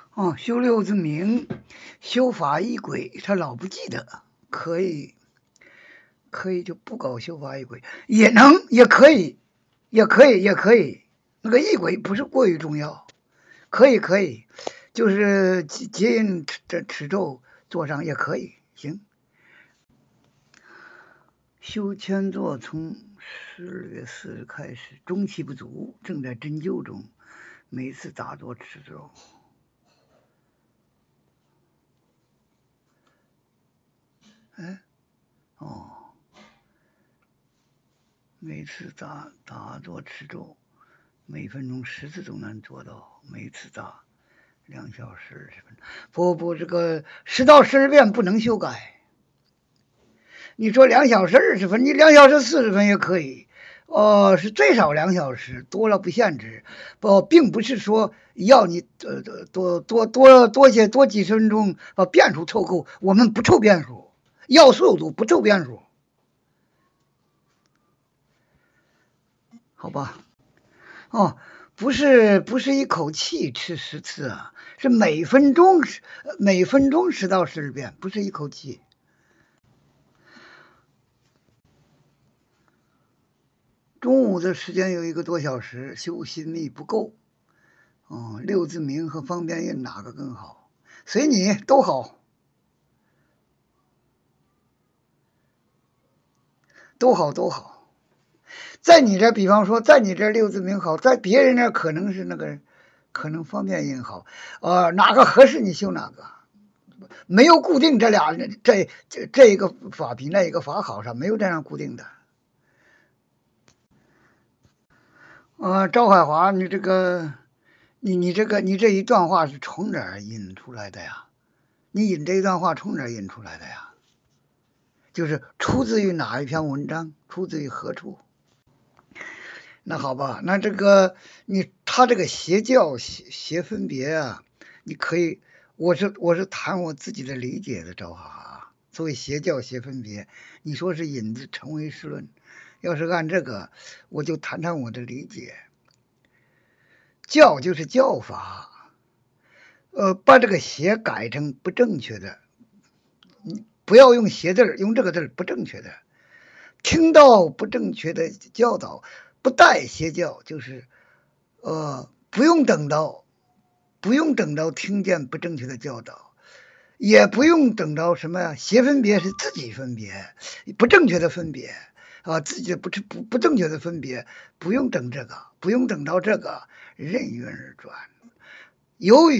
哦，修六字明，修法仪轨，他老不记得，可以就不搞修法仪轨，也可以，也可以。那个仪轨不是过于重要，可以，就是结印这持咒做上也可以，行。修签座从12月4日开始，中气不足，正在针灸中，每次打坐持咒。哎，哦，每次打坐持咒，每分钟10次都能做到，每次打2小时20分钟。不，这个10到12遍不能修改。你说2小时20分，你2小时40分也可以。是最少2小时，多了不限制。并不是说要你多几十分钟把变数凑够，我们不凑变数，要速度不凑变数，好吧？哦，不是一口气吃10次啊，是每分钟10到12遍，不是一口气。中午的时间有1个多小时，修心力不够。六字明和方便印哪个更好？随你，都好，都好。在你这，比方说，在你这六字明好，在别人那可能是可能方便印好。哪个合适你修哪个，没有固定这俩，这一个法比那一个法好上，没有这样固定的。赵海华，你这一段话是从哪儿引出来的呀？你引这一段话从哪儿引出来的呀？就是出自于哪一篇文章？出自于何处？那好吧，那他这个邪教邪分别啊，你可以，我是谈我自己的理解的，赵哈。所谓邪教邪分别，你说是引自成唯识论，要是按这个，我就谈谈我的理解。教就是教法，把这个邪改成不正确的，不要用邪字，用这个字不正确的。听到不正确的教导，不带邪教，就是不用等到听见不正确的教导，也不用等到什么呀？邪分别是自己分别，不正确的分别自己不正确的分别，不用等这个，不用等到这个，任运而转。由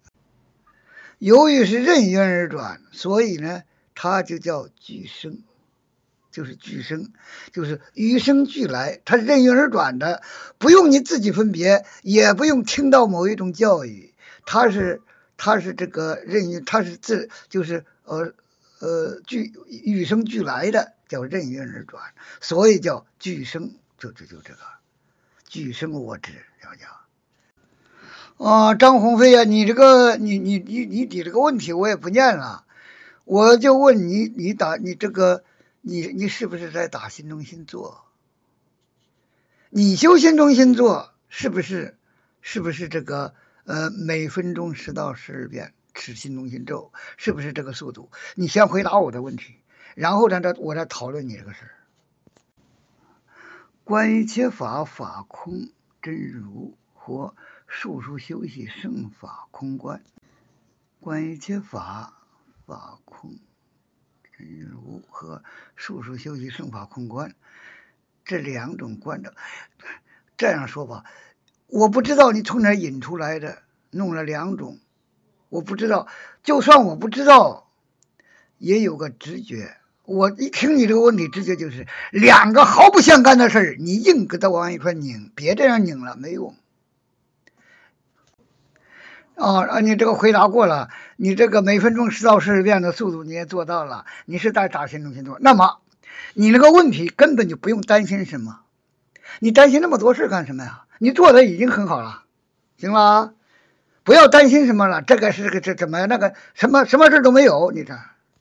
于是任运而转，所以呢，它就叫俱生。就是俱生，就是与生俱来，它是任运而转的，不用你自己分别，也不用听到某一种教育，它是这个任运，它是就是与生俱来的，叫任运而转，所以叫俱生，就这个俱生我执，了解。张鸿飞啊，你这个你提这个问题我也不念了，我就问你，你是不是在打心中心坐？你修心中心坐是不是这个每分钟10到12遍持心中心咒，是不是这个速度？你先回答我的问题，然后我再讨论你这个事儿。关于切法法空真如或术数修习圣法空观，关于切法法空真如和术数修习圣法空观这2种观照，这样说吧，我不知道你从哪引出来的，弄了2种，我不知道，就算我不知道，也有个直觉。我一听你这个问题，直觉就是2个毫不相干的事儿，你硬给它往一块拧，别这样拧了，没用。你这个回答过了，你这个每分钟10到12遍的速度你也做到了，你是在打心中心做。那么，你那个问题根本就不用担心什么，你担心那么多事干什么呀？你做的已经很好了，行了，不要担心什么了。这怎么那个什么事都没有，你这。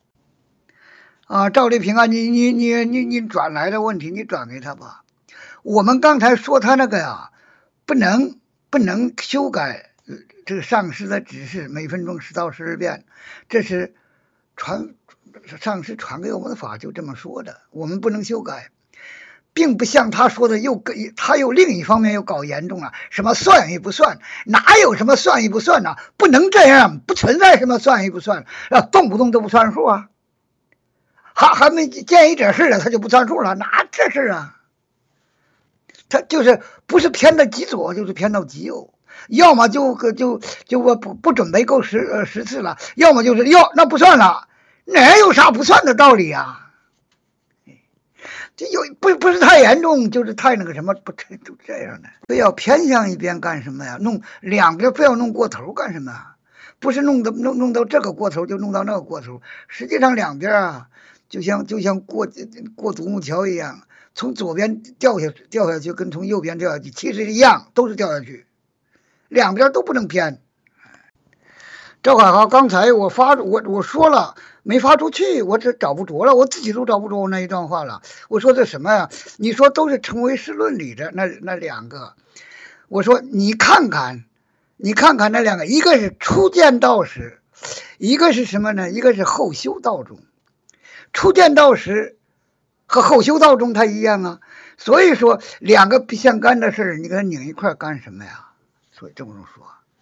赵丽萍啊，你转来的问题，你转给他吧。我们刚才说他那个呀，不能修改这个上师的指示，每分钟10到12遍，这是上师传给我们的法，就这么说的，我们不能修改，并不像他说的他又另一方面又搞严重了，什么算与不算，哪有什么算与不算呢？不能这样，不存在什么算与不算，动不动都不算数啊，还没见一点事了，他就不算数了，哪这事啊？他就是不是偏到极左，就是偏到极右，要么就我不准备够10次了，要么就是那不算了，哪有啥不算的道理啊？这不是太严重，就是太那个什么，不就这样的，非要偏向一边干什么呀？弄两个非要弄过头干什么？不是弄到这个过头就弄到那个过头，实际上两边啊，就像过独木桥一样。从左边掉下去，跟从右边掉下去其实一样，都是掉下去，两边都不能偏。赵海豪，刚才我说了没发出去，我这找不着了，我自己都找不着那一段话了。我说这什么呀？你说都是成唯识论里的那两个，我说你看看那两个，一个是初见道时，一个是什么呢？一个是后修道中。初见道时和后修道中它一样啊，所以说两个不相干的事你给它拧一块干什么呀？所以这么说。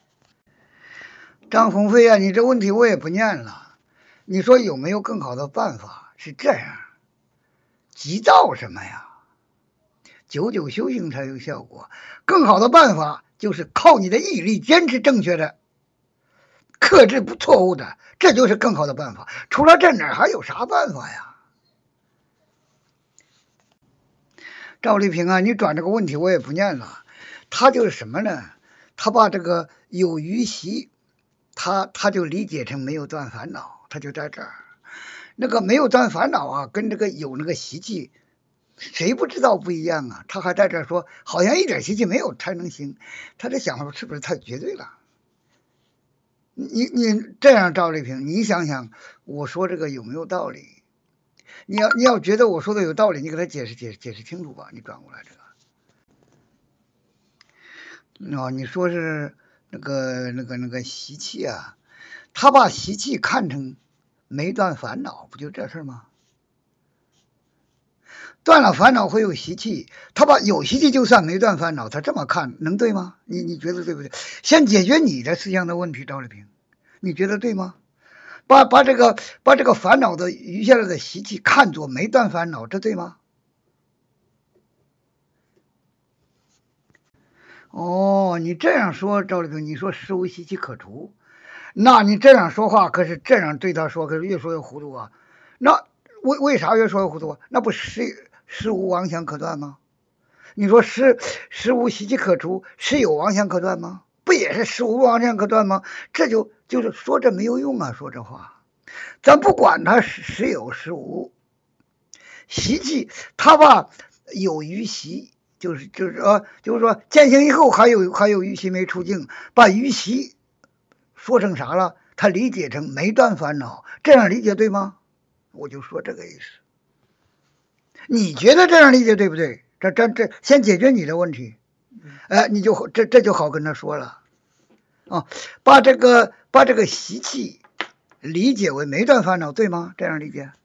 张鸿飞啊，你这问题我也不念了。你说有没有更好的办法？是这样，急躁什么呀？久久修行才有效果。更好的办法就是靠你的毅力，坚持正确的，克制不错误的，这就是更好的办法。除了这哪还有啥办法呀？赵丽萍啊，你转这个问题我也不念了。他就是什么呢？他把这个有余习，他就理解成没有断烦恼，他就在这儿。那个没有断烦恼啊，跟这个有那个习气，谁不知道不一样啊？他还在这儿说，好像一点习气没有才能行。他这想法是不是太绝对了？你这样，赵丽萍，你想想，我说这个有没有道理？你要觉得我说的有道理，你给他解释清楚吧。你转过来这个，你说是那个习气啊，他把习气看成没断烦恼，不就这事吗？断了烦恼会有习气，他把有习气就算没断烦恼，他这么看能对吗？你觉得对不对？先解决你的思想的问题，赵丽萍，你觉得对吗？把这个烦恼的余下来的习气看作没断烦恼，这对吗？哦，你这样说，赵丽萍，你说事无习气可除，那你这样说话可是这样对他说，可是越说越糊涂啊。那为啥越说越糊涂啊？那不事无妄想可断吗？你说事无习气可除，事有妄想可断吗？不也是事无妄想可断吗？这就是说这没有用啊，说这话。咱不管他时有时无，习气他把有余习，就是说践行以后还有余习没出境，把余习说成啥了？他理解成没断烦恼，这样理解对吗？我就说这个意思。你觉得这样理解对不对？这先解决你的问题，你就这就好跟他说了啊，把这个习气理解为没断烦恼，对吗？这样理解。